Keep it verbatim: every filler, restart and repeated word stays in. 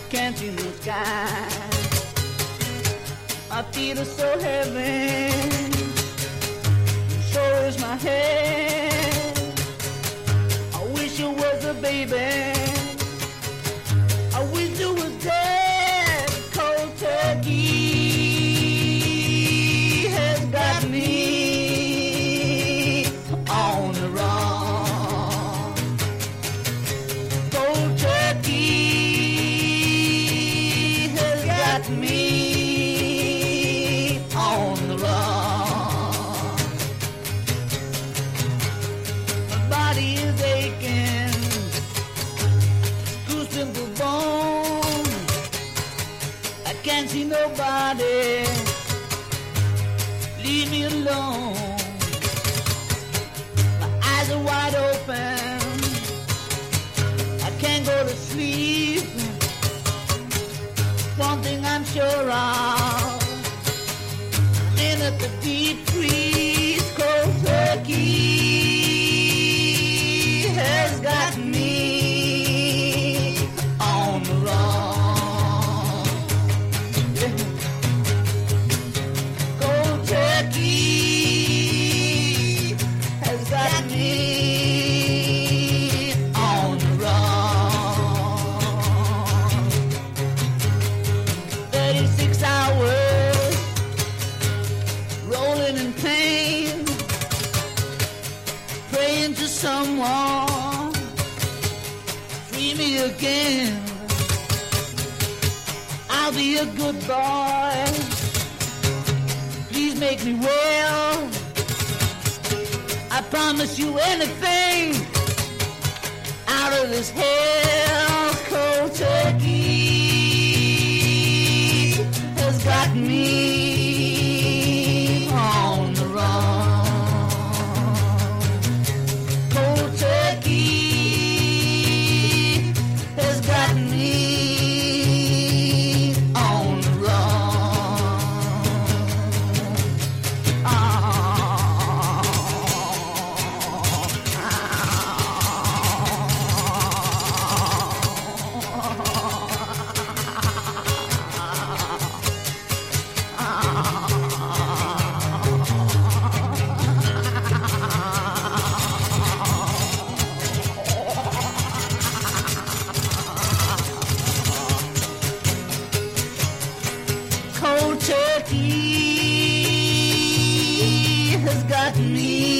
can't see the sky. My feet are so heavy, so is my head. I wish it was a baby, I wish it was dead. Cold turkey has got me on the run. Cold turkey has got me on the run. My body is aching, goose in the bone. I can't see nobody, leave me alone. My eyes are wide open, I can't go to sleep. One thing I'm sure of, in at the deep freeze. Cold turkey has got me on the run. Yeah. Cold turkey has got me on the run. thirty-six hours rolling in pain, praying to someone, free me again. I'll be a good boy, please make me well. I promise you anything out of this hell. Cold turkey has got me on the run. Cold turkey has got me on the run. Cold turkey has got me